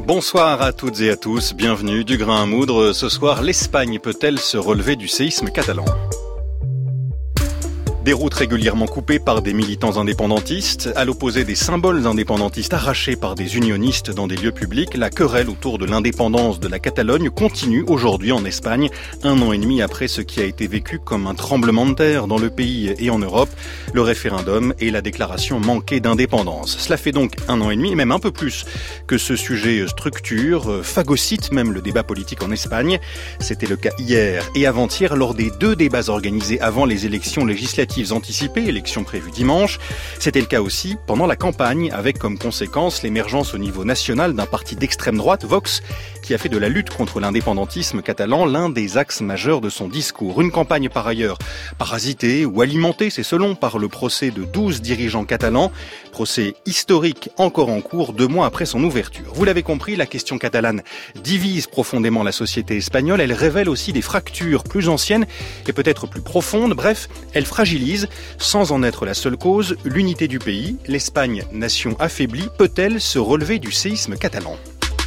Bonsoir à toutes et à tous, bienvenue du Grain à Moudre. Ce soir, l'Espagne peut-elle se relever du séisme catalan ? Des routes régulièrement coupées par des militants indépendantistes, à l'opposé des symboles indépendantistes arrachés par des unionistes dans des lieux publics, la querelle autour de l'indépendance de la Catalogne continue aujourd'hui en Espagne, 1 an et demi après ce qui a été vécu comme un tremblement de terre dans le pays et en Europe, le référendum et la déclaration manquée d'indépendance. Cela fait donc 1 an et demi, et même un peu plus, que ce sujet structure, phagocyte même le débat politique en Espagne. C'était le cas hier et avant-hier lors des 2 débats organisés avant les élections législatives anticipées, élections prévues dimanche. C'était le cas aussi pendant la campagne, avec comme conséquence l'émergence au niveau national d'un parti d'extrême droite, Vox, qui a fait de la lutte contre l'indépendantisme catalan l'un des axes majeurs de son discours. Une campagne par ailleurs parasitée ou alimentée, c'est selon, par le procès de 12 dirigeants catalans, procès historique encore en cours 2 mois après son ouverture. Vous l'avez compris, la question catalane divise profondément la société espagnole, elle révèle aussi des fractures plus anciennes et peut-être plus profondes, bref, elle fragilise, sans en être la seule cause, l'unité du pays. L'Espagne, nation affaiblie, peut-elle se relever du séisme catalan ?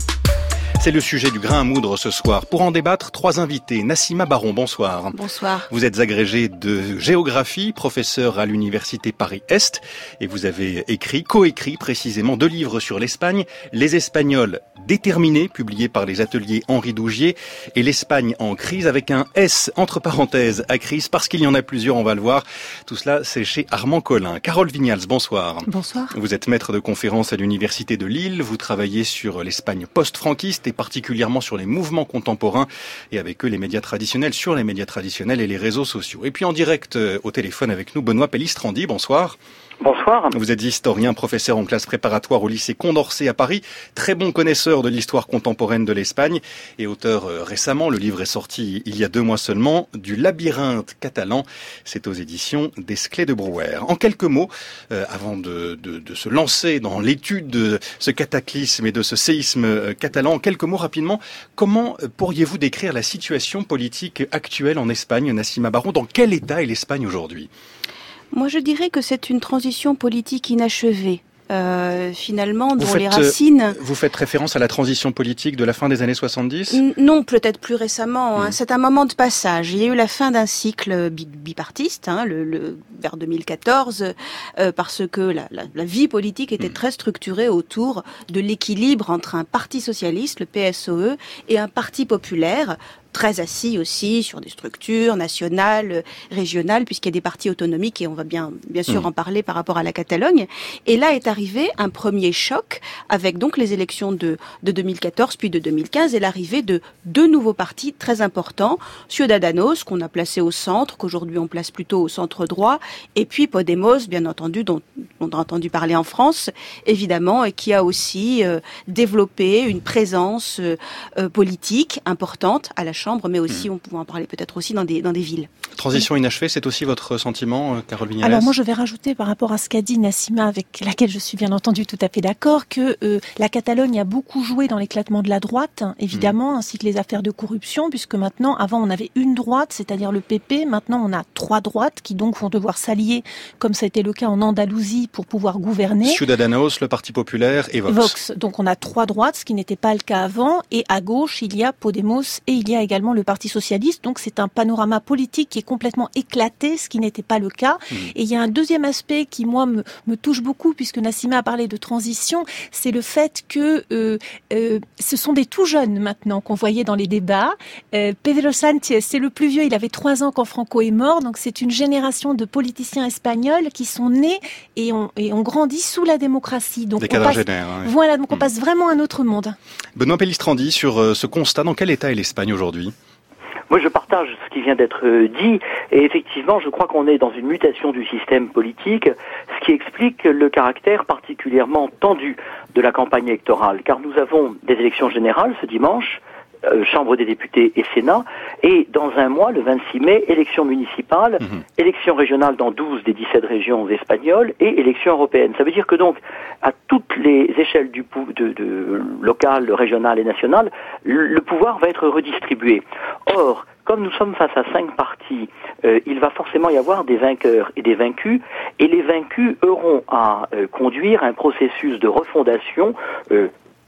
C'est le sujet du Grain à Moudre ce soir. Pour en débattre, 3 invités. Nassima Baron, bonsoir. Bonsoir. Vous êtes agrégée de géographie, professeur à l'université Paris-Est, et vous avez coécrit précisément 2 livres sur l'Espagne, Les Espagnols déterminés, publiés par les ateliers Henri Dougier, et l'Espagne en crise, avec un S entre parenthèses à crise, parce qu'il y en a plusieurs, on va le voir. Tout cela, c'est chez Armand Collin. Carole Vignals, bonsoir. Bonsoir. Vous êtes maître de conférences à l'université de Lille, vous travaillez sur l'Espagne post-franquiste, et particulièrement sur les mouvements contemporains et avec eux les médias traditionnels, sur les médias traditionnels et les réseaux sociaux. Et puis en direct au téléphone avec nous, Benoît Pellistrandi, bonsoir. Bonsoir. Vous êtes historien, professeur en classe préparatoire au lycée Condorcet à Paris, très bon connaisseur de l'histoire contemporaine de l'Espagne et auteur récemment, le livre est sorti il y a 2 mois seulement, du Labyrinthe catalan. C'est aux éditions d'Esclés de Brouwer. En quelques mots, avant de se lancer dans l'étude de ce cataclysme et de ce séisme catalan, en quelques mots rapidement, comment pourriez-vous décrire la situation politique actuelle en Espagne, Nassima Baron ? Dans quel état est l'Espagne aujourd'hui ? Moi, je dirais que c'est une transition politique inachevée. Finalement, dont les racines... Vous faites référence à la transition politique de la fin des années 70 ? Non, peut-être plus récemment. C'est un moment de passage. Il y a eu la fin d'un cycle bipartiste, vers 2014, parce que la vie politique était très structurée autour de l'équilibre entre un parti socialiste, le PSOE, et un parti populaire, très assis aussi sur des structures nationales, régionales, puisqu'il y a des partis autonomiques, et on va bien sûr en parler par rapport à la Catalogne. Et là est arrivé un premier choc, avec donc les élections de 2014, puis de 2015, et l'arrivée de 2 nouveaux partis très importants, Ciudadanos, qu'on a placé au centre, qu'aujourd'hui on place plutôt au centre droit, et puis Podemos, bien entendu, dont on a entendu parler en France, évidemment, et qui a aussi développé une présence politique importante à la Chambre, mais aussi, on pouvait en parler peut-être aussi dans des villes. Transition inachevée, c'est aussi votre sentiment, Carole Vignales ? Alors moi, je vais rajouter par rapport à ce qu'a dit Nassima, avec laquelle je suis bien entendu tout à fait d'accord, que la Catalogne a beaucoup joué dans l'éclatement de la droite, évidemment, ainsi que les affaires de corruption, puisque maintenant, avant, on avait une droite, c'est-à-dire le PP. Maintenant, on a 3 droites qui donc vont devoir s'allier, comme ça a été le cas en Andalousie, pour pouvoir gouverner. Ciudadanos, le Parti populaire et Vox. Donc on a 3 droites, ce qui n'était pas le cas avant, et à gauche, il y a Podemos et il y a également le Parti socialiste. Donc c'est un panorama politique qui est complètement éclaté, ce qui n'était pas le cas. Et il y a un deuxième aspect qui, moi, me touche beaucoup, puisque Nassima a parlé de transition, c'est le fait que ce sont des tout jeunes maintenant qu'on voyait dans les débats. Pedro Sánchez, c'est le plus vieux, il avait 3 ans quand Franco est mort, donc c'est une génération de politiciens espagnols qui sont nés et ont grandi sous la démocratie. Donc des quadragénaires. Voilà, donc on passe vraiment à un autre monde. Benoît Pellistrandi, sur ce constat, dans quel état est l'Espagne aujourd'hui ? Moi, je partage ce qui vient d'être dit, et effectivement, je crois qu'on est dans une mutation du système politique, ce qui explique le caractère particulièrement tendu de la campagne électorale, car nous avons des élections générales ce dimanche, Chambre des députés et Sénat, et dans 1 mois, le 26 mai, élections municipales, élections régionales dans 12 des 17 régions espagnoles et élections européennes. Ça veut dire que donc, à toutes les échelles de local, régional et national, le pouvoir va être redistribué. Or, comme nous sommes face à 5 partis, il va forcément y avoir des vainqueurs et des vaincus, et les vaincus auront à conduire un processus de refondation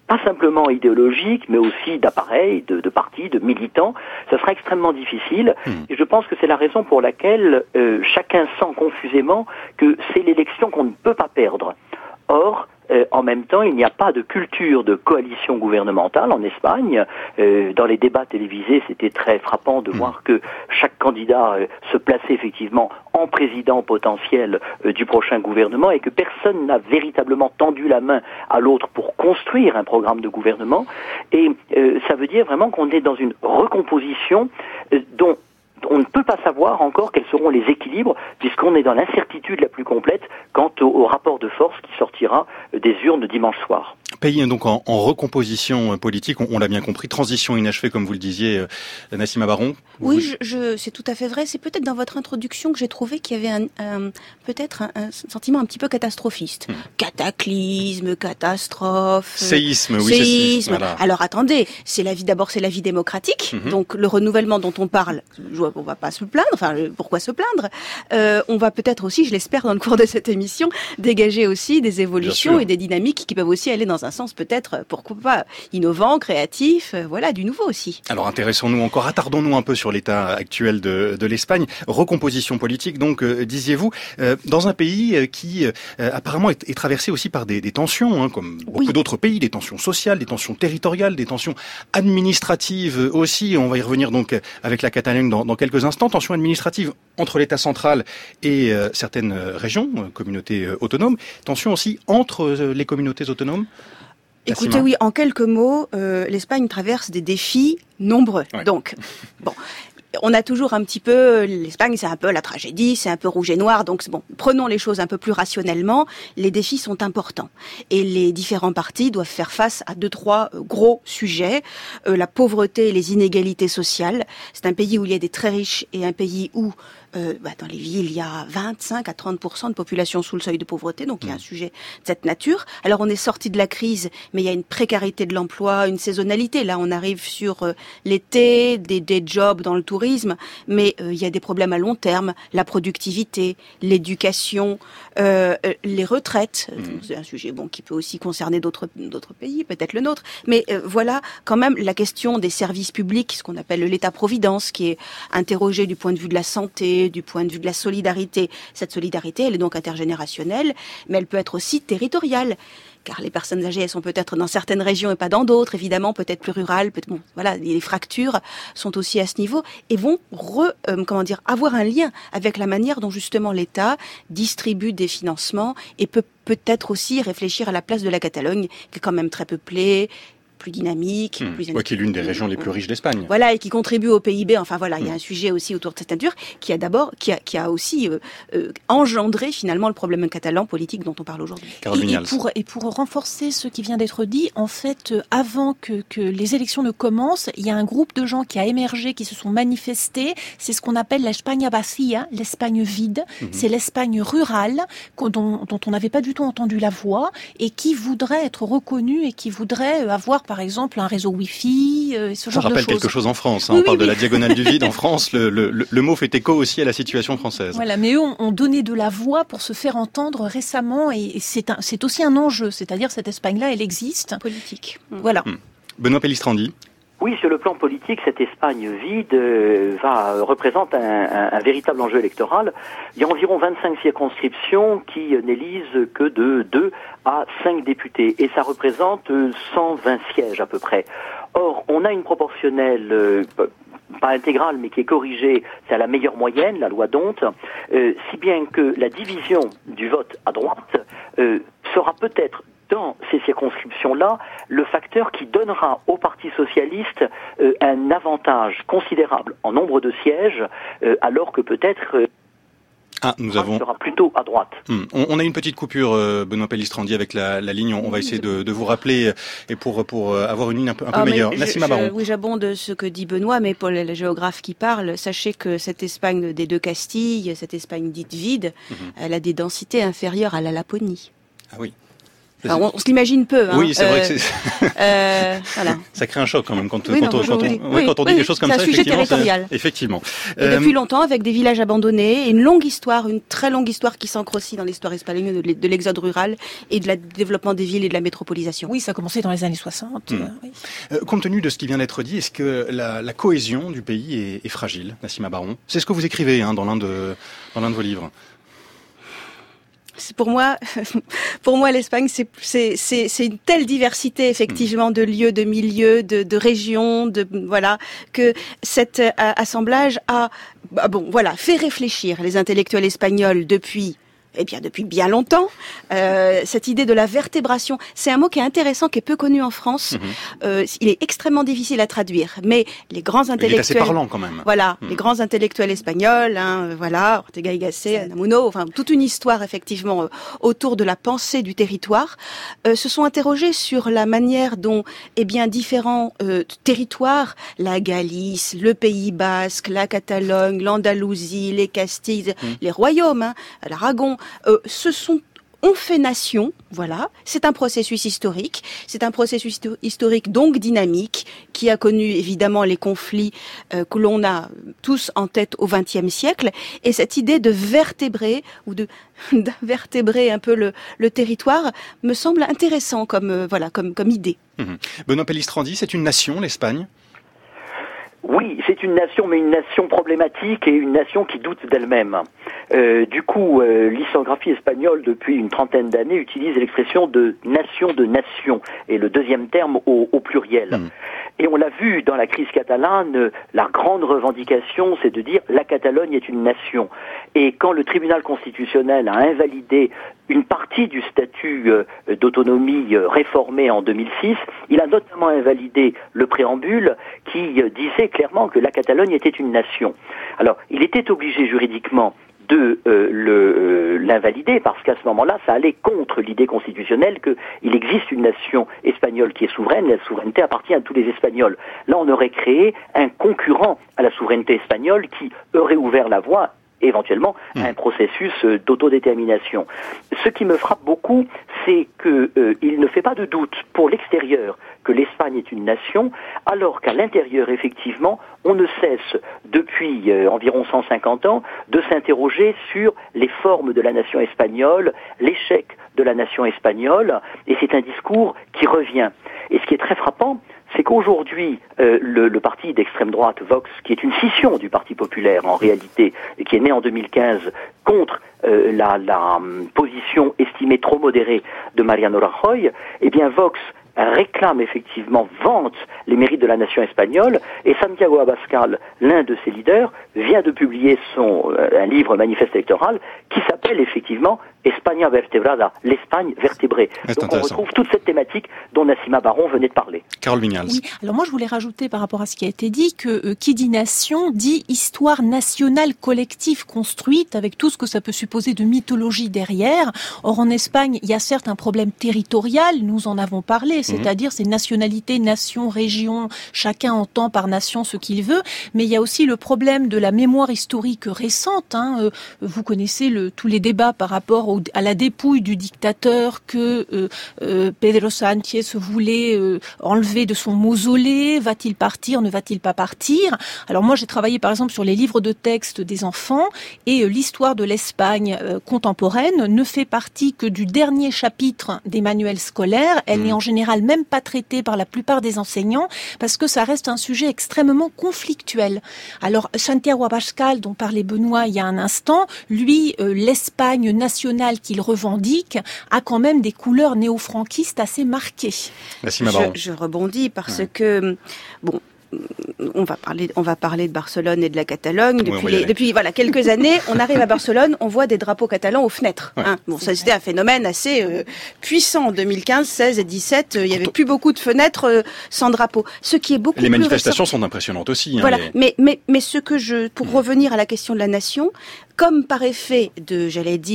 pas simplement idéologique, mais aussi d'appareils, de partis, de militants, ça sera extrêmement difficile. Et je pense que c'est la raison pour laquelle chacun sent confusément que c'est l'élection qu'on ne peut pas perdre. Or, en même temps, il n'y a pas de culture de coalition gouvernementale en Espagne. Dans les débats télévisés, c'était très frappant de voir que chaque candidat se plaçait effectivement en président potentiel du prochain gouvernement et que personne n'a véritablement tendu la main à l'autre pour construire un programme de gouvernement. Et ça veut dire vraiment qu'on est dans une recomposition dont on ne peut pas savoir encore quels seront les équilibres, puisqu'on est dans l'incertitude la plus complète quant au rapport de force qui sortira des urnes dimanche soir. Pays donc en recomposition politique, on l'a bien compris, transition inachevée comme vous le disiez, Nassima Baron. Oui, c'est tout à fait vrai. C'est peut-être dans votre introduction que j'ai trouvé qu'il y avait peut-être un sentiment un petit peu catastrophiste. Cataclysme, catastrophe, séisme, oui. Séisme. Voilà. Alors attendez, d'abord c'est la vie démocratique. Donc le renouvellement dont on parle, on va pas se plaindre. Enfin, pourquoi se plaindre? On va peut-être aussi, je l'espère, dans le cours de cette émission, dégager aussi des évolutions et des dynamiques qui peuvent aussi aller dans un sens peut-être, pourquoi pas, innovant, créatif, voilà, du nouveau aussi. Alors intéressons-nous encore, attardons-nous un peu sur l'état actuel de l'Espagne. Recomposition politique, donc, disiez-vous, dans un pays qui apparemment est traversé aussi par des tensions, comme beaucoup d'autres pays, des tensions sociales, des tensions territoriales, des tensions administratives aussi. On va y revenir donc avec la Catalogne dans quelques instants. Tensions administratives entre l'État central et certaines régions, communautés autonomes. Tensions aussi entre les communautés autonomes. Écoutez, oui, en quelques mots, l'Espagne traverse des défis nombreux. Ouais. Donc, bon, on a toujours un petit peu, l'Espagne, c'est un peu la tragédie, c'est un peu rouge et noir. Donc, bon, prenons les choses un peu plus rationnellement. Les défis sont importants. Et les différents partis doivent faire face à 2-3 gros sujets. La pauvreté et les inégalités sociales. C'est un pays où il y a des très riches et un pays où dans les villes, il y a 25 à 30% de population sous le seuil de pauvreté, donc il y a un sujet de cette nature. Alors on est sorti de la crise, mais il y a une précarité de l'emploi, une saisonnalité. Là, on arrive sur l'été, des jobs dans le tourisme, mais il y a des problèmes à long terme, la productivité, l'éducation, les retraites. C'est un sujet qui peut aussi concerner d'autres pays, peut-être le nôtre. Mais voilà, quand même, la question des services publics, ce qu'on appelle l'État-providence, qui est interrogé du point de vue de la santé, du point de vue de la solidarité. Cette solidarité, elle est donc intergénérationnelle, mais elle peut être aussi territoriale. Car les personnes âgées, elles sont peut-être dans certaines régions et pas dans d'autres, évidemment, peut-être plus rurales. Voilà, les fractures sont aussi à ce niveau et vont avoir un lien avec la manière dont justement l'État distribue des financements et peut-être aussi réfléchir à la place de la Catalogne, qui est quand même très peuplée, plus dynamique. Qui est l'une des régions les plus riches d'Espagne. Voilà, et qui contribue au PIB. Enfin voilà, il y a un sujet aussi autour de cette nature qui a aussi engendré finalement le problème catalan politique dont on parle aujourd'hui. Et pour renforcer ce qui vient d'être dit, en fait, avant que les élections ne commencent, il y a un groupe de gens qui a émergé, qui se sont manifestés. C'est ce qu'on appelle l'España vacía, l'Espagne vide. C'est l'Espagne rurale dont on n'avait pas du tout entendu la voix et qui voudrait être reconnue et qui voudrait avoir par exemple un réseau Wi-Fi, ce genre de choses. Ça rappelle quelque chose en France. On parle de la diagonale du vide en France. Le mot fait écho aussi à la situation française. Voilà, mais eux ont donné de la voix pour se faire entendre récemment et c'est aussi un enjeu. C'est-à-dire cette Espagne-là, elle existe. Politique. Voilà. Benoît Pellistrandi. Oui, sur le plan politique, cette Espagne vide représente un véritable enjeu électoral. Il y a environ 25 circonscriptions qui n'élisent que de 2 à 5 députés et ça représente 120 sièges à peu près. Or, on a une proportionnelle pas intégrale, mais qui est corrigée, c'est à la meilleure moyenne, la loi D'Hondt, si bien que la division du vote à droite sera peut-être dans ces circonscriptions-là, le facteur qui donnera au Parti socialiste un avantage considérable en nombre de sièges, alors que peut-être sera plutôt à droite. On a une petite coupure, Benoît Pellistrandi, avec la ligne. On va essayer de vous rappeler et pour avoir une ligne un peu meilleure. Nassima Baron. Oui, j'abonde ce que dit Benoît, mais pour les géographes qui parlent, sachez que cette Espagne des deux Castilles, cette Espagne dite vide, elle a des densités inférieures à la Laponie. Ah oui. Enfin, on se l'imagine peu. Hein. Oui, c'est vrai que voilà. Ça crée un choc quand même quand on dit des choses comme ça. C'est un sujet territorial. Effectivement. Et depuis longtemps, avec des villages abandonnés, et une longue histoire, une très longue histoire qui s'ancre aussi dans l'histoire espagnole de l'exode rural et du développement des villes et de la métropolisation. Oui, ça a commencé dans les années 60. Oui. Compte tenu de ce qui vient d'être dit, est-ce que la cohésion du pays est fragile, Nassima Baron? C'est ce que vous écrivez dans l'un de vos livres. Pour moi, l'Espagne, c'est une telle diversité effectivement de lieux, de milieux, de régions, que cet assemblage a, fait réfléchir les intellectuels espagnols depuis bien longtemps. Cette idée de la vertébration, c'est un mot qui est intéressant, qui est peu connu en France. Il est extrêmement difficile à traduire, mais les grands intellectuels... Il est assez parlant quand même. Voilà, les grands intellectuels espagnols, Ortega y Gasset, Unamuno, toute une histoire effectivement autour de la pensée du territoire, se sont interrogés sur la manière dont différents territoires, la Galice, le Pays Basque, la Catalogne, l'Andalousie, les Castilles, les royaumes, l'Aragon, ont fait nation, voilà. C'est un processus historique. C'est un processus historique donc dynamique qui a connu évidemment les conflits que l'on a tous en tête au XXe siècle. Et cette idée de vertébrer ou d'invertébrer un peu le territoire me semble intéressant comme idée. Benoît Pellistrandi, c'est une nation, l'Espagne? Oui, c'est une nation, mais une nation problématique et une nation qui doute d'elle-même. Du coup, l'historiographie espagnole, depuis une trentaine d'années, utilise l'expression de nation, et le deuxième terme au pluriel. Et on l'a vu dans la crise catalane, la grande revendication, c'est de dire la Catalogne est une nation. Et quand le tribunal constitutionnel a invalidé une partie du statut d'autonomie réformé en 2006, il a notamment invalidé le préambule qui disait clairement que la Catalogne était une nation. Alors, il était obligé juridiquement de l'invalider parce qu'à ce moment-là, ça allait contre l'idée constitutionnelle qu'il existe une nation espagnole qui est souveraine, et la souveraineté appartient à tous les Espagnols. Là, on aurait créé un concurrent à la souveraineté espagnole qui aurait ouvert la voie éventuellement à un processus d'autodétermination. Ce qui me frappe beaucoup, c'est qu'il ne fait pas de doute pour l'extérieur que l'Espagne est une nation, alors qu'à l'intérieur, effectivement, on ne cesse, depuis environ 150 ans, de s'interroger sur les formes de la nation espagnole, l'échec de la nation espagnole, et c'est un discours qui revient. Et ce qui est très frappant, c'est qu'aujourd'hui, le parti d'extrême droite, Vox, qui est une scission du Parti populaire en réalité, et qui est né en 2015 contre la position estimée trop modérée de Mariano Rajoy, eh bien Vox réclame effectivement, vante les mérites de la nation espagnole, et Santiago Abascal, l'un de ses leaders, vient de publier un livre manifeste électoral qui s'appelle effectivement España vertebrada, l'Espagne vertébrée. Donc on retrouve toute cette thématique dont Nassima Baron venait de parler. Carole Vignals. Oui, alors moi je voulais rajouter par rapport à ce qui a été dit que qui dit nation dit histoire nationale collective construite avec tout ce que ça peut supposer de mythologie derrière. Or en Espagne, il y a certes un problème territorial, nous en avons parlé, c'est-à-dire ces nationalités, nations, régions, chacun entend par nation ce qu'il veut, mais il y a aussi le problème de la mémoire historique récente. Vous connaissez tous les débats par rapport à la dépouille du dictateur que Pedro Sánchez voulait enlever de son mausolée. Va-t-il partir, ne va-t-il pas partir? Alors moi j'ai travaillé par exemple sur les livres de texte des enfants et l'histoire de l'Espagne contemporaine ne fait partie que du dernier chapitre des manuels scolaires. Elle n'est en général même pas traitée par la plupart des enseignants parce que ça reste un sujet extrêmement conflictuel. Alors Santiago Abascal, dont parlait Benoît il y a un instant, lui, l'Espagne nationale qu'il revendique a quand même des couleurs néo-franquistes assez marquées. Je rebondis parce que, on va parler de Barcelone et de la Catalogne. Depuis quelques années, on arrive à Barcelone, on voit des drapeaux catalans aux fenêtres. Ça c'était un phénomène assez puissant. En 2015, 16 et 17, il y avait plus beaucoup de fenêtres sans drapeau. Ce qui est beaucoup plus Les manifestations sont impressionnantes aussi. Mais pour revenir à la question de la nation, comme par effet de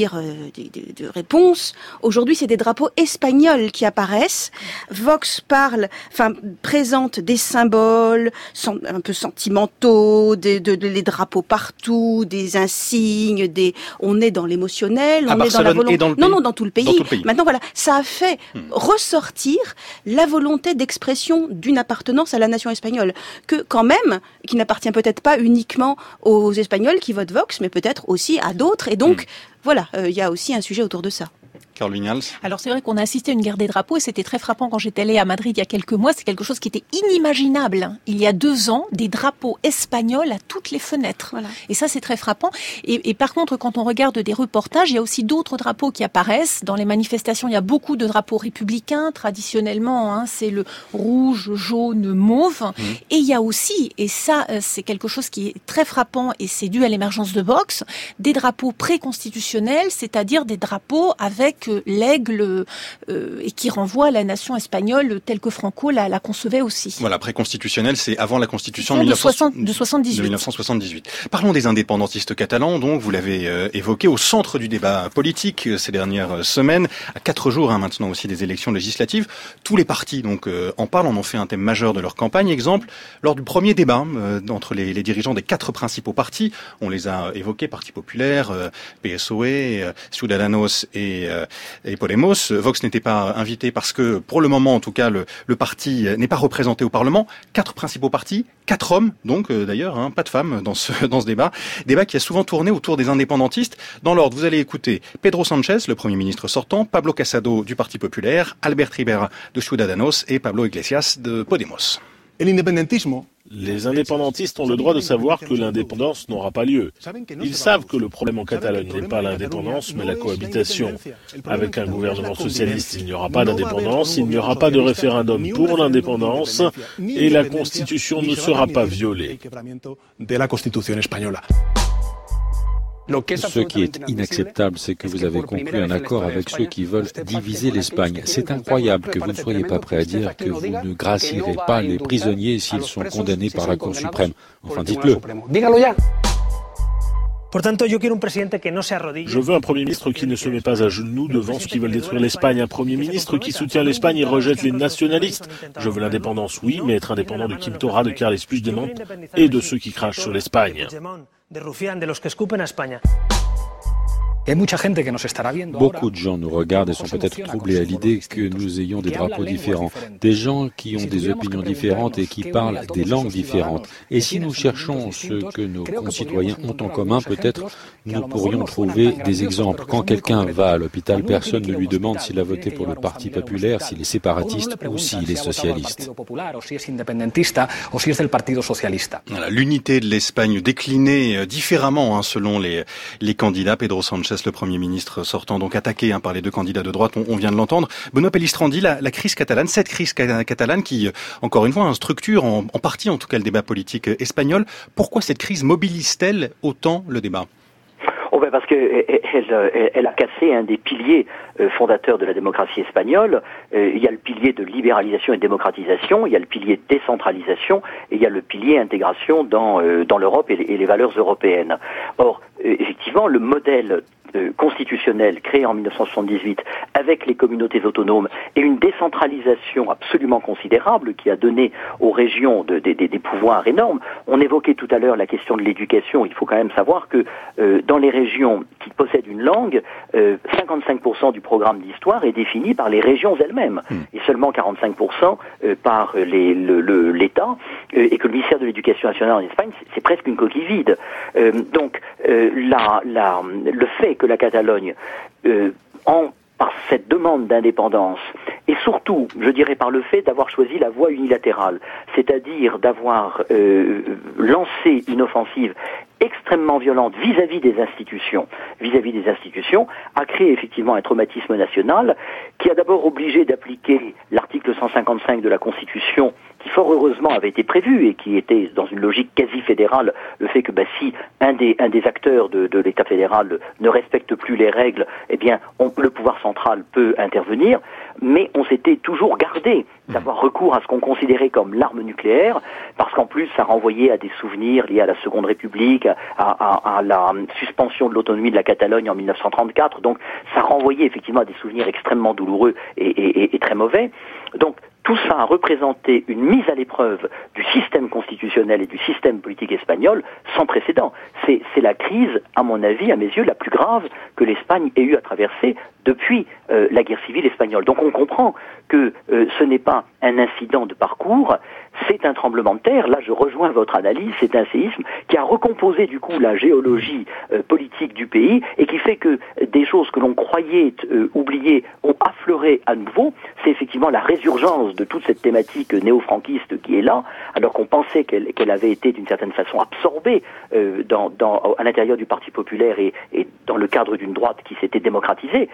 réponse, aujourd'hui c'est des drapeaux espagnols qui apparaissent. Vox présente des symboles un peu sentimentaux, les drapeaux partout, des insignes, on est dans l'émotionnel, on est dans la volonté. Dans tout le pays. Maintenant voilà, ça a fait ressortir la volonté d'expression d'une appartenance à la nation espagnole, qui n'appartient peut-être pas uniquement aux Espagnols qui votent Vox, mais peut-être aussi à d'autres. Et donc, voilà, il y a aussi un sujet autour de ça. Carole Vignals. Alors c'est vrai qu'on a assisté à une guerre des drapeaux et c'était très frappant quand j'étais allée à Madrid il y a quelques mois. C'est quelque chose qui était inimaginable. Il y a 2 ans, des drapeaux espagnols à toutes les fenêtres. Voilà. Et ça c'est très frappant. Et par contre, quand on regarde des reportages, il y a aussi d'autres drapeaux qui apparaissent. Dans les manifestations, il y a beaucoup de drapeaux républicains. Traditionnellement, c'est le rouge, jaune, mauve. Et il y a aussi, et ça c'est quelque chose qui est très frappant et c'est dû à l'émergence de Vox, des drapeaux pré-constitutionnels, c'est-à-dire des drapeaux avec l'aigle et qui renvoie à la nation espagnole telle que Franco la concevait aussi. Voilà, préconstitutionnel, c'est avant la Constitution de 1978. Parlons des indépendantistes catalans, donc vous l'avez évoqué, au centre du débat politique ces dernières semaines, à 4 jours maintenant aussi des élections législatives. Tous les partis donc en parlent, en ont fait un thème majeur de leur campagne. Exemple, lors du premier débat entre les dirigeants des 4 principaux partis, on les a évoqués, Parti populaire, PSOE, Ciudadanos et Podemos. Vox n'était pas invité parce que, pour le moment en tout cas, le parti n'est pas représenté au Parlement. 4 principaux partis, 4 hommes, donc d'ailleurs, pas de femmes dans ce débat. Débat qui a souvent tourné autour des indépendantistes. Dans l'ordre, vous allez écouter Pedro Sánchez, le Premier ministre sortant, Pablo Casado du Parti populaire, Albert Rivera de Ciudadanos et Pablo Iglesias de Podemos. Les indépendantistes ont le droit de savoir que l'indépendance n'aura pas lieu. Ils savent que le problème en Catalogne n'est pas l'indépendance, mais la cohabitation. Avec un gouvernement socialiste, il n'y aura pas d'indépendance, il n'y aura pas de référendum pour l'indépendance et la Constitution ne sera pas violée. Ce qui est inacceptable, c'est que vous avez conclu un accord avec ceux qui veulent diviser l'Espagne. C'est incroyable que vous ne soyez pas prêt à dire que vous ne gracierez pas les prisonniers s'ils sont condamnés par la Cour suprême. Enfin, dites-le. Je veux un Premier ministre qui ne se met pas à genoux devant ceux qui veulent détruire l'Espagne, un Premier ministre qui soutient l'Espagne et rejette les nationalistes. Je veux l'indépendance, oui, mais être indépendant de Quim Torra, de Carles Puigdemont et de ceux qui crachent sur l'Espagne. Beaucoup de gens nous regardent et sont peut-être troublés à l'idée que nous ayons des drapeaux différents, des gens qui ont des opinions différentes et qui parlent des langues différentes. Et si nous cherchons ce que nos concitoyens ont en commun, peut-être nous pourrions trouver des exemples. Quand quelqu'un va à l'hôpital, personne ne lui demande s'il a voté pour le Parti populaire, s'il est séparatiste ou s'il est socialiste. Voilà, l'unité de l'Espagne déclinée différemment selon les candidats. Pedro Sánchez, le Premier ministre sortant, donc attaqué par les 2 candidats de droite, on vient de l'entendre. Benoît Pellistrandi, la crise catalane, cette crise catalane qui, encore une fois, structure en partie en tout cas le débat politique espagnol. Pourquoi cette crise mobilise-t-elle autant le débat ? Parce qu'elle a cassé un des piliers fondateurs de la démocratie espagnole. Il y a le pilier de libéralisation et de démocratisation, il y a le pilier de décentralisation et il y a le pilier intégration dans l'Europe et les valeurs européennes. Or, effectivement, le modèle constitutionnel créé en 1978 avec les communautés autonomes et une décentralisation absolument considérable qui a donné aux régions des pouvoirs énormes. On évoquait tout à l'heure la question de l'éducation. Il faut quand même savoir que dans les régions qui possèdent une langue, 55% du programme d'histoire est défini par les régions elles-mêmes et seulement 45% par l'État et que le ministère de l'Éducation nationale en Espagne, c'est presque une coquille vide. Donc le fait que la Catalogne, par cette demande d'indépendance, et surtout, je dirais par le fait d'avoir choisi la voie unilatérale, c'est-à-dire d'avoir lancé une offensive extrêmement violente vis-à-vis des institutions, a créé effectivement un traumatisme national qui qui a d'abord obligé d'appliquer l'article 155 de la Constitution, qui fort heureusement avait été prévu et qui était dans une logique quasi fédérale, le fait que si un des acteurs de l'État fédéral ne respecte plus les règles, eh bien le pouvoir central peut intervenir, mais on s'était toujours gardé d'avoir recours à ce qu'on considérait comme l'arme nucléaire, parce qu'en plus ça renvoyait à des souvenirs liés à la Seconde République, à la suspension de l'autonomie de la Catalogne en 1934, donc ça renvoyait effectivement à des souvenirs extrêmement douloureux et très mauvais. Donc tout ça a représenté une mise à l'épreuve du système constitutionnel et du système politique espagnol sans précédent. C'est la crise, à mon avis, à mes yeux, la plus grave que l'Espagne ait eu à traverser depuis la guerre civile espagnole. Donc on comprend que ce n'est pas un incident de parcours, c'est un tremblement de terre. Là, je rejoins votre analyse, c'est un séisme qui a recomposé du coup la géologie politique du pays et qui fait que des choses que l'on croyait oubliées ont affleuré à nouveau. C'est effectivement la résurgence de toute cette thématique néo-franquiste qui est là, alors qu'on pensait qu'elle avait été d'une certaine façon absorbée à l'intérieur du Parti populaire et dans le cadre d'une droite qui s'était démocratisée.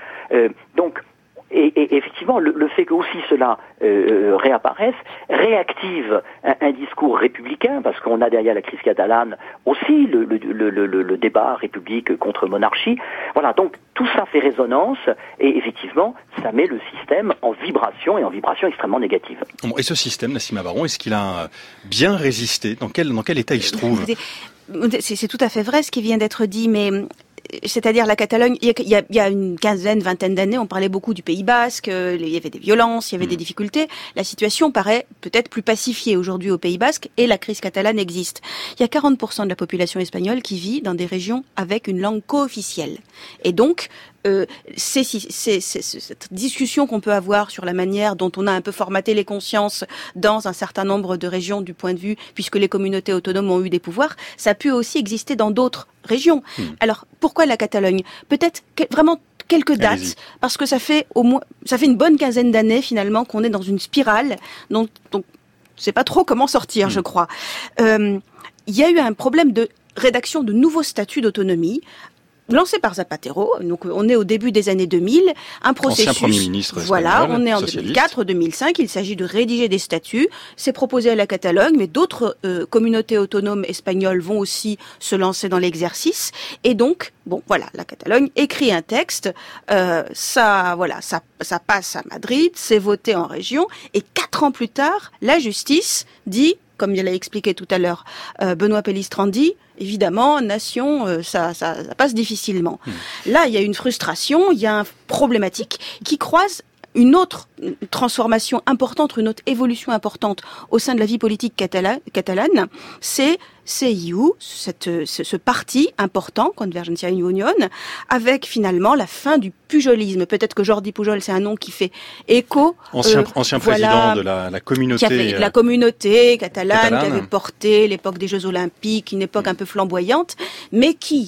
Et effectivement, le fait que aussi cela réapparaisse réactive un discours républicain, parce qu'on a derrière la crise catalane aussi le débat république contre monarchie. Voilà, donc tout ça fait résonance et effectivement, ça met le système en vibration et en vibration extrêmement négative. Bon, et ce système, Nassima Baron, est-ce qu'il a bien résisté ? Dans quel état il se trouve ? C'est tout à fait vrai ce qui vient d'être dit, mais c'est-à-dire la Catalogne, il y a une vingtaine d'années, on parlait beaucoup du Pays Basque, il y avait des violences, il y avait des difficultés. La situation paraît peut-être plus pacifiée aujourd'hui au Pays Basque et la crise catalane existe. Il y a 40% de la population espagnole qui vit dans des régions avec une langue co-officielle. Et donc, cette discussion qu'on peut avoir sur la manière dont on a un peu formaté les consciences dans un certain nombre de régions du point de vue, puisque les communautés autonomes ont eu des pouvoirs, ça a pu aussi exister dans d'autres régions. Alors, pourquoi la Catalogne ? Peut-être vraiment quelques dates, parce que ça fait une bonne quinzaine d'années finalement qu'on est dans une spirale dont on ne sait pas trop comment sortir, je crois. Il y a eu un problème de rédaction de nouveaux statuts d'autonomie lancé par Zapatero, donc on est au début des années 2000, un processus. Ancien Premier ministre espagnol, voilà, on est en socialiste. 2004-2005, il s'agit de rédiger des statuts, c'est proposé à la Catalogne, mais d'autres communautés autonomes espagnoles vont aussi se lancer dans l'exercice, et donc, la Catalogne écrit un texte, ça passe à Madrid, c'est voté en région, et 4 ans plus tard, la justice dit, comme il l'a expliqué tout à l'heure Benoît Pellistrandi, évidemment, nation, ça passe difficilement. Là, il y a une frustration, il y a une problématique qui croise une autre transformation importante, une autre évolution importante au sein de la vie politique catalane, c'est CIU, ce parti important, Convergencia i Unió, avec finalement la fin du pujolisme. Peut-être que Jordi Pujol, c'est un nom qui fait écho. Ancien président de la communauté. La communauté catalane, qui avait porté l'époque des Jeux Olympiques, une époque un peu flamboyante, mais qui,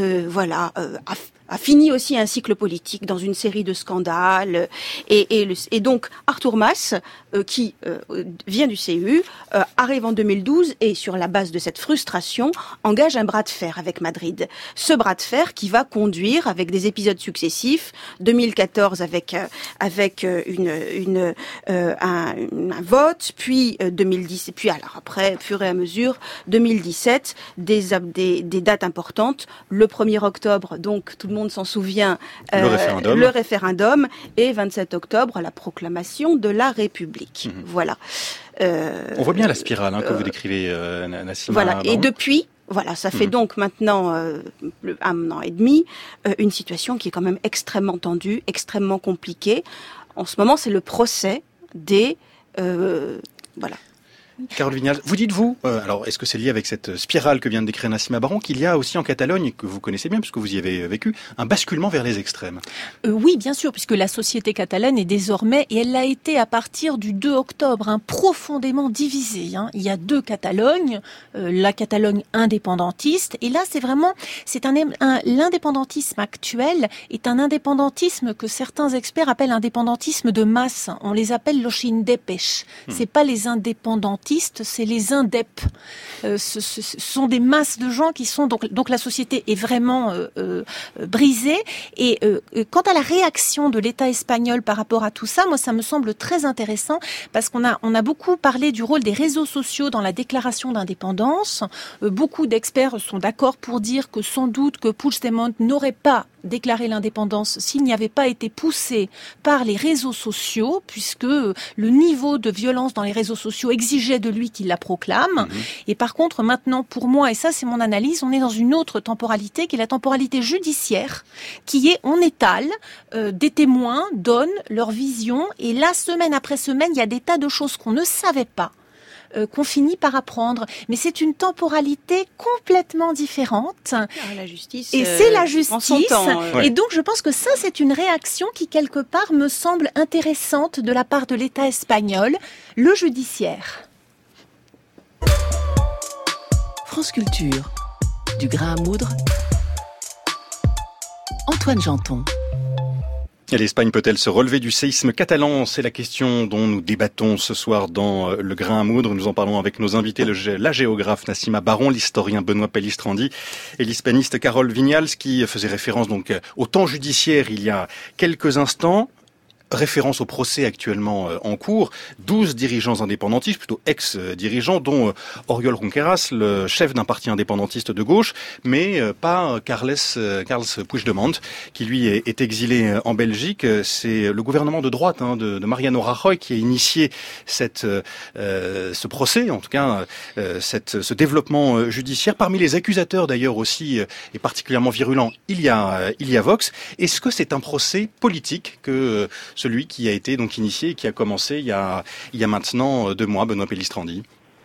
a fini aussi un cycle politique dans une série de scandales. Et donc, Artur Mas, qui vient du CU, arrive en 2012 et sur la base de cette frustration, engage un bras de fer avec Madrid. Ce bras de fer qui va conduire, avec des épisodes successifs, 2014 avec un vote, puis 2010, puis alors après, fur et à mesure, 2017, des dates importantes. Le 1er octobre, donc tout le monde s'en souvient, le référendum, et 27 octobre, la proclamation de la République. Voilà. On voit bien la spirale que vous décrivez, Nassima. Voilà. Et depuis, ça fait donc maintenant 1 an et demi, une situation qui est quand même extrêmement tendue, extrêmement compliquée. En ce moment, c'est le procès des... Carole Vignal, vous dites-vous, alors est-ce que c'est lié avec cette spirale que vient de décrire Nassima Baron, qu'il y a aussi en Catalogne, que vous connaissez bien puisque vous y avez vécu, un basculement vers les extrêmes ? Oui, bien sûr, puisque la société catalane est désormais, et elle l'a été à partir du 2 octobre, profondément divisée. Il y a 2 Catalognes, la Catalogne indépendantiste, et là l'indépendantisme actuel est un indépendantisme que certains experts appellent indépendantisme de masse. On les appelle los indepes. C'est pas les indépendantistes indépendantistes, c'est les indep. Ce sont des masses de gens qui sont donc la société est vraiment brisée. Et quant à la réaction de l'État espagnol par rapport à tout ça, moi ça me semble très intéressant parce qu'on a beaucoup parlé du rôle des réseaux sociaux dans la déclaration d'indépendance. Beaucoup d'experts sont d'accord pour dire que sans doute que Puigdemont n'aurait pas déclaré l'indépendance s'il n'y avait pas été poussé par les réseaux sociaux, puisque le niveau de violence dans les réseaux sociaux exigeait de lui qu'il la proclame. Et par contre, maintenant, pour moi, et ça c'est mon analyse, on est dans une autre temporalité qui est la temporalité judiciaire, qui est, on étale, des témoins donnent leur vision, et là, semaine après semaine, il y a des tas de choses qu'on ne savait pas, qu'on finit par apprendre. Mais c'est une temporalité complètement différente. La justice, et c'est la justice. En son temps, Et donc, je pense que ça, c'est une réaction qui, quelque part, me semble intéressante de la part de l'État espagnol, le judiciaire. France Culture, du grain à moudre, Antoine Janton. Et l'Espagne peut-elle se relever du séisme catalan? C'est la question dont nous débattons ce soir dans Le Grain à moudre. Nous en parlons avec nos invités, la géographe Nassima Baron, l'historien Benoît Pellistrandi et l'hispaniste Carole Vignals, qui faisait référence donc au temps judiciaire il y a quelques instants. Référence au procès actuellement en cours, 12 dirigeants indépendantistes, plutôt ex-dirigeants, dont Oriol Junqueras, le chef d'un parti indépendantiste de gauche, mais pas Carles Puigdemont, qui lui est exilé en Belgique. C'est le gouvernement de droite de Mariano Rajoy qui a initié ce procès, en tout cas ce développement judiciaire. Parmi les accusateurs d'ailleurs aussi, et particulièrement virulent, il y a Vox. Est-ce que c'est un procès politique que celui qui a été donc initié et qui a commencé il y a maintenant 2 mois, Benoît Pellistrandi?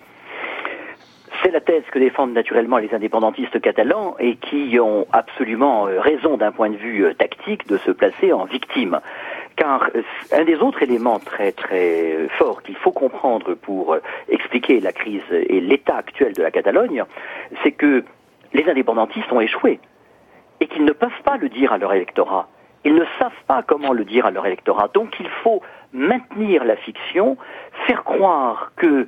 C'est la thèse que défendent naturellement les indépendantistes catalans et qui ont absolument raison d'un point de vue tactique de se placer en victime. Car un des autres éléments très très forts qu'il faut comprendre pour expliquer la crise et l'état actuel de la Catalogne, c'est que les indépendantistes ont échoué et qu'ils ne peuvent pas le dire à leur électorat. Ils ne savent pas comment le dire à leur électorat. Donc il faut maintenir la fiction, faire croire que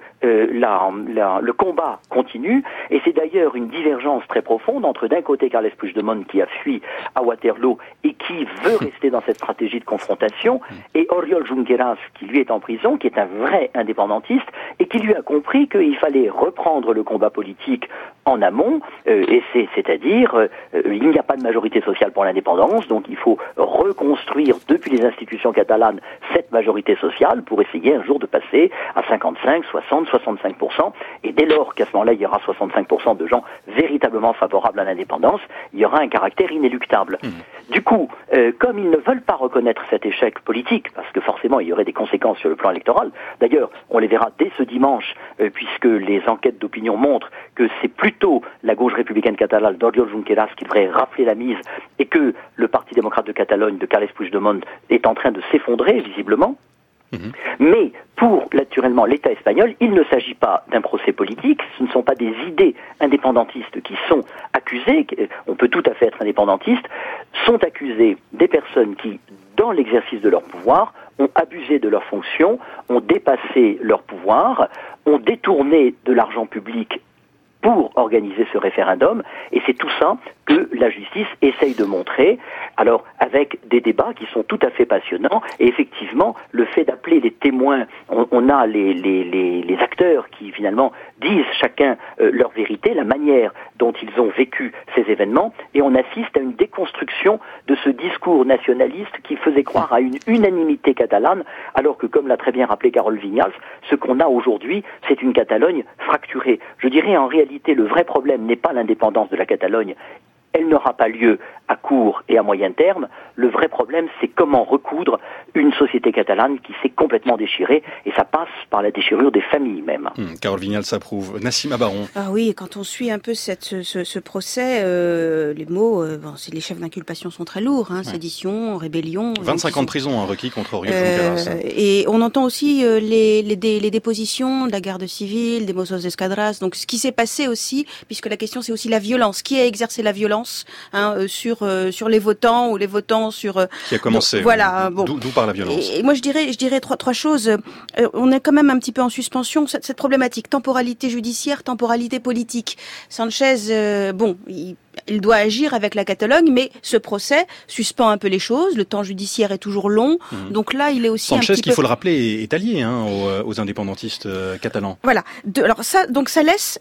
le combat continue, et c'est d'ailleurs une divergence très profonde entre d'un côté Carles Puigdemont qui a fui à Waterloo et qui veut rester dans cette stratégie de confrontation, et Oriol Junqueras qui lui est en prison, qui est un vrai indépendantiste, et qui lui a compris qu'il fallait reprendre le combat politique en amont, et c'est-à-dire il n'y a pas de majorité sociale pour l'indépendance, donc il faut reconstruire depuis les institutions catalanes cette majorité sociale pour essayer un jour de passer à 55, 60, 65%, et dès lors qu'à ce moment-là il y aura 65% de gens véritablement favorables à l'indépendance, il y aura un caractère inéluctable. Du coup, comme ils ne veulent pas reconnaître cet échec politique, parce que forcément il y aurait des conséquences sur le plan électoral, d'ailleurs on les verra dès ce dimanche, puisque les enquêtes d'opinion montrent que c'est plutôt la gauche républicaine catalane d'Oriol Junqueras qui devrait rafler la mise, et que le Parti démocrate de Catalogne de Carles Puigdemont est en train de s'effondrer visiblement. Mais pour naturellement l'État espagnol, il ne s'agit pas d'un procès politique, ce ne sont pas des idées indépendantistes qui sont accusées, on peut tout à fait être indépendantiste, sont accusées des personnes qui, dans l'exercice de leur pouvoir, ont abusé de leurs fonctions, ont dépassé leur pouvoir, ont détourné de l'argent public pour organiser ce référendum, et c'est tout ça que la justice essaye de montrer, alors avec des débats qui sont tout à fait passionnants, et effectivement, le fait d'appeler les témoins, on a les acteurs qui finalement disent chacun leur vérité, la manière dont ils ont vécu ces événements, et on assiste à une déconstruction de ce discours nationaliste qui faisait croire à une unanimité catalane, alors que, comme l'a très bien rappelé Carole Vignals, ce qu'on a aujourd'hui, c'est une Catalogne fracturée. Je dirais en réalité, le vrai problème n'est pas l'indépendance de la Catalogne, elle n'aura pas lieu à court et à moyen terme. Le vrai problème, c'est comment recoudre une société catalane qui s'est complètement déchirée, et ça passe par la déchirure des familles même. Carole Vignals s'approuve. Nassima Baron. Ah oui, quand on suit un peu ce procès, les mots, les chefs d'inculpation sont très lourds, sédition, rébellion. 25 ans de prison requis contre Oriol Junqueras. Et on entend aussi les dépositions de la garde civile, des Mossos d'Escadras. Donc ce qui s'est passé aussi, puisque la question c'est aussi la violence. Qui a exercé la violence sur sur les votants ou les votants sur qui a commencé. Voilà, bon. D'où par la violence. Et moi je dirais trois choses. On est quand même un petit peu en suspension cette problématique temporalité judiciaire, temporalité politique. Sanchez, il doit agir avec la Catalogne, mais ce procès suspend un peu les choses. Le temps judiciaire est toujours long, donc là, il est aussi Sanchez, un petit peu... qu'il faut le rappeler, est allié aux indépendantistes catalans. Voilà. Ça laisse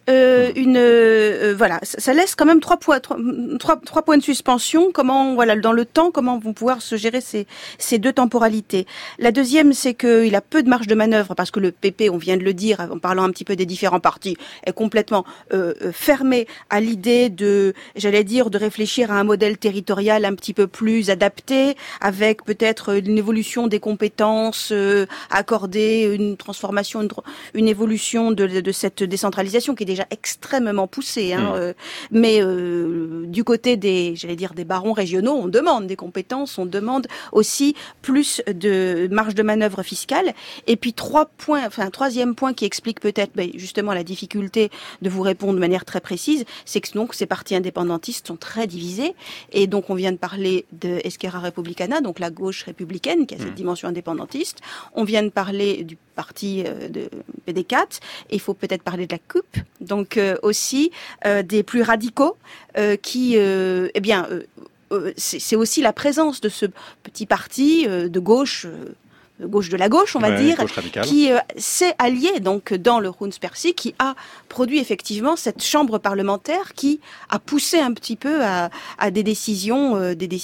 ça laisse quand même trois points de suspension. Comment, dans le temps, comment vont pouvoir se gérer ces deux temporalités. La deuxième, c'est qu'il a peu de marge de manœuvre parce que le PP, on vient de le dire, en parlant un petit peu des différents partis, est complètement fermé à l'idée de réfléchir à un modèle territorial un petit peu plus adapté, avec peut-être une évolution des compétences accordées, une transformation, une évolution de cette décentralisation qui est déjà extrêmement poussée. Mais du côté des barons régionaux, on demande des compétences, on demande aussi plus de marge de manœuvre fiscale. Et puis troisième point qui explique peut-être justement la difficulté de vous répondre de manière très précise, c'est que donc ces partis indépendantistes sont très divisés. Et donc on vient de parler de Esquerra Republicana, donc la gauche républicaine qui a cette dimension indépendantiste. On vient de parler du parti de PD4, et il faut peut-être parler de la CUP, donc aussi des plus radicaux qui, c'est aussi la présence de ce petit parti de gauche de la gauche, on va dire, qui s'est allié donc dans le Junts per Si, qui a produit effectivement cette chambre parlementaire qui a poussé un petit peu à des décisions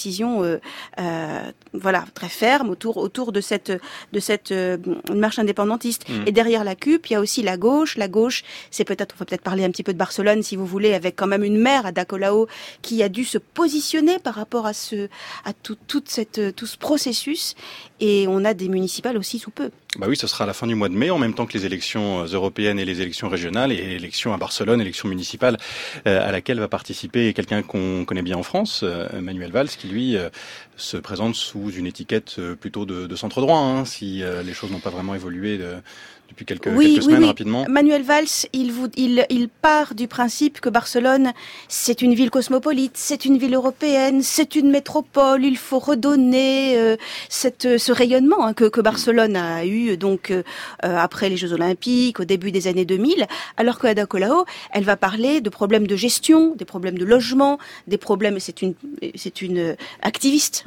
très fermes autour de cette marche indépendantiste. Et derrière la CUP, il y a aussi la gauche. La gauche, on peut peut-être parler un petit peu de Barcelone si vous voulez, avec quand même une maire, Ada Colau, qui a dû se positionner par rapport à tout ce processus. Et on a des municipales aussi sous peu. Bah oui, ce sera à la fin du mois de mai, en même temps que les élections européennes et les élections régionales, et l'élection à Barcelone, élection municipale à laquelle va participer quelqu'un qu'on connaît bien en France, Manuel Valls, qui lui se présente sous une étiquette plutôt de centre-droit, si les choses n'ont pas vraiment évolué depuis quelques semaines rapidement. Manuel Valls, il part du principe que Barcelone, c'est une ville cosmopolite, c'est une ville européenne, c'est une métropole. Il faut redonner ce rayonnement que Barcelone a eu donc après les Jeux Olympiques, au début des années 2000. Alors que Ada Colau, elle va parler de problèmes de gestion, des problèmes de logement, des problèmes. C'est une activiste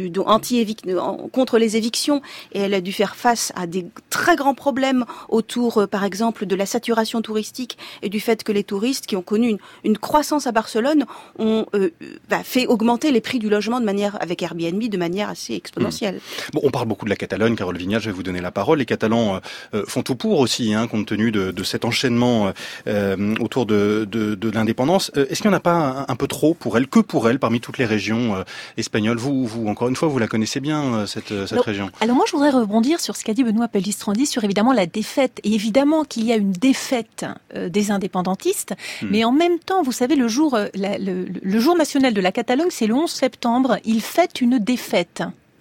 contre les évictions, et elle a dû faire face à des très grands problèmes autour, par exemple, de la saturation touristique et du fait que les touristes qui ont connu une croissance à Barcelone ont fait augmenter les prix du logement avec Airbnb de manière assez exponentielle. Bon, on parle beaucoup de la Catalogne, Carole Vignal, je vais vous donner la parole. Les Catalans font tout pour aussi, compte tenu de cet enchaînement autour de l'indépendance. Est-ce qu'il n'y en a pas un peu trop pour elle, parmi toutes les régions espagnoles? Vous, encore une fois, vous la connaissez bien, cette région. Alors moi, je voudrais rebondir sur ce qu'a dit Benoît Pellistrandi sur évidemment la défaite. Et évidemment qu'il y a une défaite des indépendantistes, mais en même temps, vous savez, le jour national de la Catalogne, c'est le 11 septembre. Ils fêtent une défaite.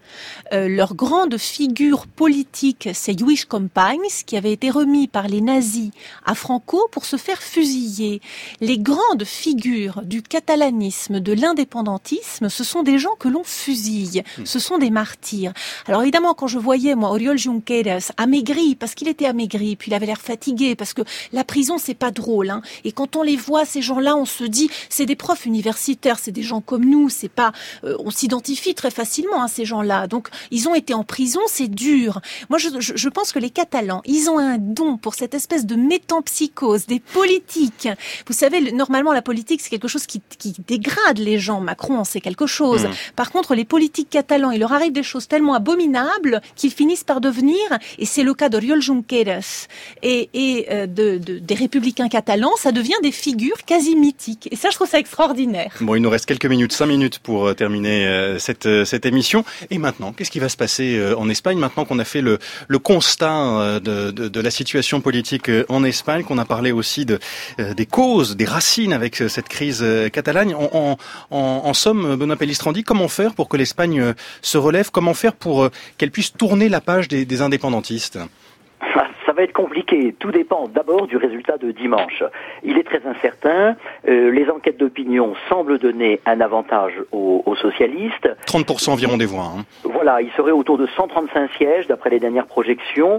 Leur grande figure politique, c'est Lluís Companys, qui avait été remis par les nazis à Franco pour se faire fusiller. Les grandes figures du catalanisme, de l'indépendantisme, ce sont des gens que l'on fusille. Ce sont des martyrs. Alors évidemment, quand je voyais, moi, Oriol Junqueras, amaigri, parce qu'il était amaigri, puis il avait l'air fatigué, parce que la prison, c'est pas drôle, Et quand on les voit, ces gens-là, on se dit, c'est des profs universitaires, c'est des gens comme nous, c'est pas, on s'identifie très facilement à ces gens-là. Donc, ils ont été en prison, c'est dur. Moi, je pense que les Catalans, ils ont un don pour cette espèce de métempsychose des politiques. Vous savez, normalement, la politique, c'est quelque chose qui dégrade les gens. Macron en sait quelque chose. Par contre, les politiques catalans, il leur arrive des choses tellement abominables qu'ils finissent par devenir, et c'est le cas d'Oriol Junqueras et des républicains catalans, ça devient des figures quasi mythiques. Et ça, je trouve ça extraordinaire. Bon, il nous reste quelques minutes, 5 minutes pour terminer cette émission. Et maintenant, qu'est-ce qui va se passer en Espagne, maintenant qu'on a fait le constat de la situation politique en Espagne, qu'on a parlé aussi des causes, des racines avec cette crise catalane. En somme, Benoît Pellistrandi, comment faire pour que l'Espagne se relève? Comment faire pour qu'elle puisse tourner la page des indépendantistes? Ça Ça va être compliqué. Tout dépend d'abord du résultat de dimanche. Il est très incertain. Les enquêtes d'opinion semblent donner un avantage aux socialistes. 30% environ des voix. Voilà, il serait autour de 135 sièges d'après les dernières projections.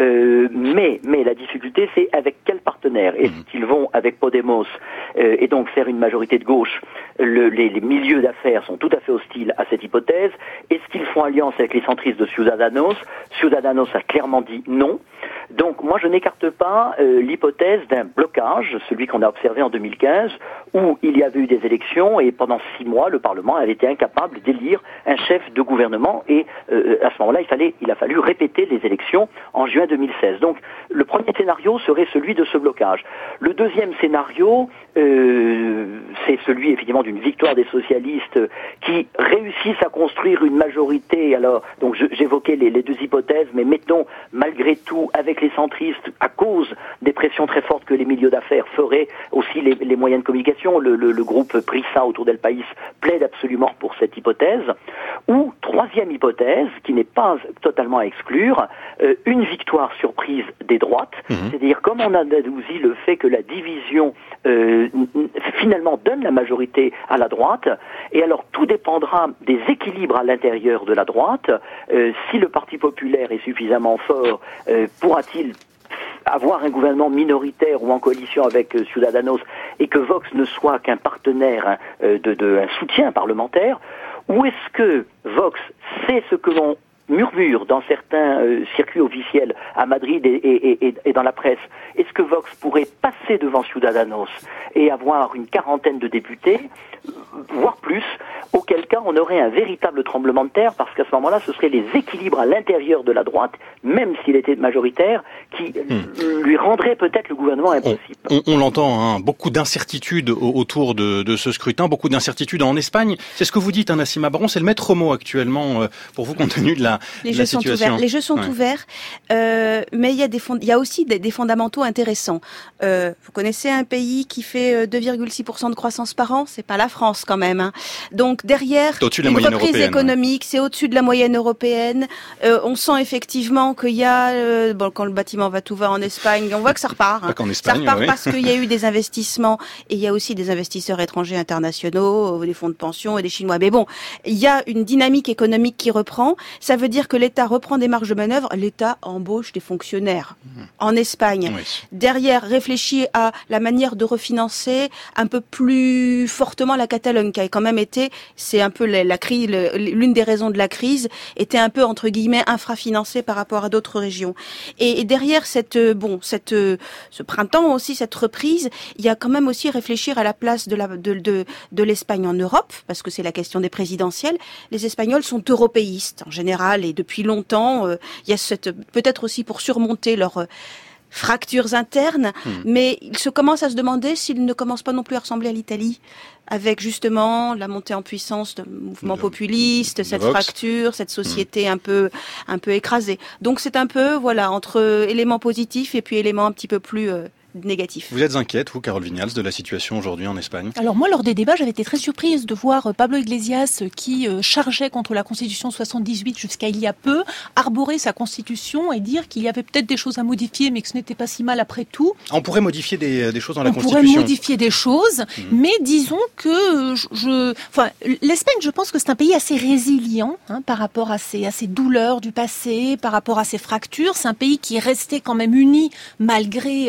Mais la difficulté, c'est avec quel partenaire? Est-ce qu'ils vont avec Podemos et donc faire une majorité de gauche? Les milieux d'affaires sont tout à fait hostiles à cette hypothèse. Est-ce qu'ils font alliance avec les centristes de Ciudadanos? Ciudadanos a clairement dit non. Donc moi je n'écarte pas l'hypothèse d'un blocage, celui qu'on a observé en 2015, où il y avait eu des élections et pendant 6 mois le Parlement avait été incapable d'élire un chef de gouvernement et à ce moment-là il a fallu répéter les élections en juin 2016. Donc le premier scénario serait celui de ce blocage. Le deuxième scénario, c'est celui effectivement d'une victoire des socialistes qui réussissent à construire une majorité. Alors donc j'évoquais les deux hypothèses, mais mettons malgré tout avec les centristes, à cause des pressions très fortes que les milieux d'affaires feraient, aussi les moyens de communication, le groupe Prisa autour d'El País plaide absolument pour cette hypothèse. Ou, troisième hypothèse, qui n'est pas totalement à exclure, une victoire surprise des droites, c'est-à-dire comme on a adouci le fait que la division finalement donne la majorité à la droite, et alors tout dépendra des équilibres à l'intérieur de la droite. Si le Parti populaire est suffisamment fort, pourra-t-il avoir un gouvernement minoritaire ou en coalition avec Ciudadanos et que Vox ne soit qu'un partenaire un soutien parlementaire, ou est-ce que Vox sait ce que l'on murmure dans certains circuits officiels à Madrid et dans la presse? Est-ce que Vox pourrait passer devant Ciudadanos et avoir une 40aine de députés, voire plus, auquel cas on aurait un véritable tremblement de terre, parce qu'à ce moment-là, ce seraient les équilibres à l'intérieur de la droite, même s'il était majoritaire, qui lui rendraient peut-être le gouvernement impossible. On l'entend, beaucoup d'incertitudes autour de ce scrutin, beaucoup d'incertitudes en Espagne. C'est ce que vous dites, Nassima Baron, c'est le maître mot actuellement pour vous, compte tenu de la situation. Les jeux sont ouverts, mais il y a aussi des fondamentaux intéressants. Vous connaissez un pays qui fait 2,6% de croissance par an, c'est pas la France quand même. Donc derrière, une reprise économique, c'est au-dessus de la moyenne européenne. On sent effectivement qu'il y a, quand le bâtiment va tout va en Espagne, on voit que ça repart. Ça repart parce qu'il y a eu des investissements et il y a aussi des investisseurs étrangers internationaux, des fonds de pension et des Chinois. Mais bon, il y a une dynamique économique qui reprend. Ça veut dire que l'État reprend des marges de manœuvre. L'État embauche des fonctionnaires en Espagne. Derrière, réfléchit à la manière de refinancer un peu plus fortement la Catalogne, qui a quand même été, c'est un peu la crise, l'une des raisons de la crise, était un peu entre guillemets infrafinancée par rapport à d'autres régions. Et derrière ce printemps aussi, cette reprise, il y a quand même aussi réfléchir à la place de l'Espagne en Europe, parce que c'est la question des présidentielles. Les Espagnols sont européistes en général et depuis longtemps. Il y a peut-être aussi pour surmonter leurs fractures internes, mais ils se commencent à se demander s'ils ne commencent pas non plus à ressembler à l'Italie, avec justement la montée en puissance de mouvements populistes, cette fracture, cette société un peu écrasée. Donc c'est un peu entre éléments positifs et puis éléments un petit peu plus négatif. Vous êtes inquiète, vous, Carole Vignals, de la situation aujourd'hui en Espagne? Alors moi, lors des débats, j'avais été très surprise de voir Pablo Iglesias, qui chargeait contre la Constitution 78 jusqu'à il y a peu, arborer sa Constitution et dire qu'il y avait peut-être des choses à modifier, mais que ce n'était pas si mal après tout. On pourrait modifier des choses dans la Constitution. On pourrait modifier des choses, mais disons que l'Espagne, je pense que c'est un pays assez résilient par rapport à ces douleurs du passé, par rapport à ces fractures. C'est un pays qui est resté quand même uni malgré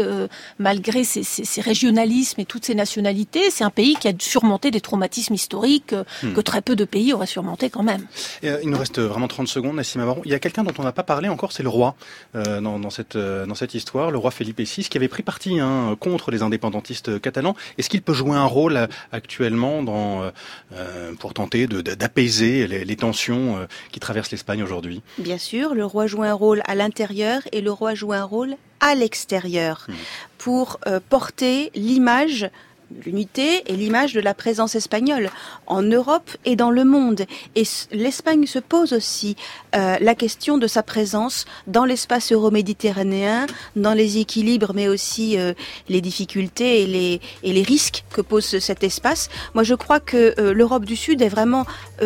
ces régionalismes et toutes ces nationalités. C'est un pays qui a surmonté des traumatismes historiques que très peu de pays auraient surmonté quand même. Il nous reste vraiment 30 secondes, Nassima Baron. Il y a quelqu'un dont on n'a pas parlé encore, c'est le roi dans cette histoire, le roi Felipe VI, qui avait pris parti contre les indépendantistes catalans. Est-ce qu'il peut jouer un rôle actuellement pour tenter d'apaiser les tensions qui traversent l'Espagne aujourd'hui? Bien sûr, le roi joue un rôle à l'intérieur et le roi joue un rôle à l'extérieur pour porter l'image, l'unité et l'image de la présence espagnole en Europe et dans le monde. Et l'Espagne se pose aussi la question de sa présence dans l'espace euro-méditerranéen, dans les équilibres, mais aussi les difficultés et les risques que pose cet espace. Moi, je crois que l'Europe du Sud est vraiment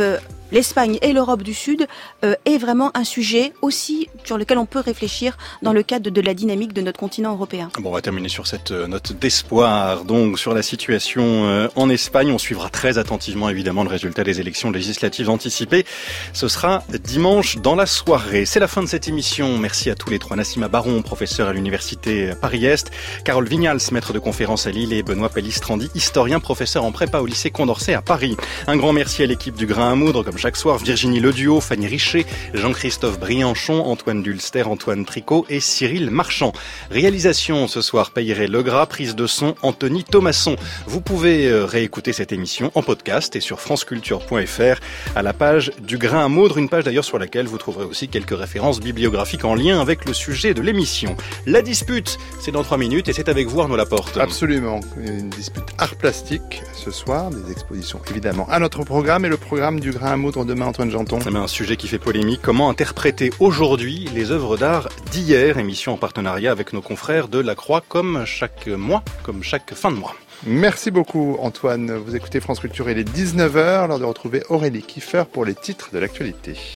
l'Espagne et l'Europe du Sud est vraiment un sujet aussi sur lequel on peut réfléchir dans le cadre de la dynamique de notre continent européen. Bon, on va terminer sur cette note d'espoir. Donc, sur la situation en Espagne, on suivra très attentivement évidemment le résultat des élections législatives anticipées. Ce sera dimanche dans la soirée. C'est la fin de cette émission. Merci à tous les trois. Nassima Baron, professeur à l'université Paris-Est, Carole Vignals, maître de conférence à Lille, et Benoît Pellistrandi, historien, professeur en prépa au lycée Condorcet à Paris. Un grand merci à l'équipe du Grain à Moudre, comme chaque soir, Virginie Leduo, Fanny Richer, Jean-Christophe Brianchon, Antoine Dulster, Antoine Tricot et Cyril Marchand. Réalisation ce soir, Peyret Legras, prise de son, Anthony Thomasson. Vous pouvez réécouter cette émission en podcast et sur franceculture.fr à la page du Grain à Moudre, une page d'ailleurs sur laquelle vous trouverez aussi quelques références bibliographiques en lien avec le sujet de l'émission. La dispute, c'est dans 3 minutes et c'est avec vous Arnaud Laporte. Absolument, une dispute art plastique ce soir, des expositions évidemment à notre programme et le programme du Grain à Moudre demain, Antoine Janton. C'est un sujet qui fait polémique, comment interpréter aujourd'hui les œuvres d'art d'hier, émission en partenariat avec nos confrères de La Croix comme chaque mois, comme chaque fin de mois. Merci beaucoup Antoine, vous écoutez France Culture, il est 19h, l'heure de retrouver Aurélie Kiefer pour les titres de l'actualité.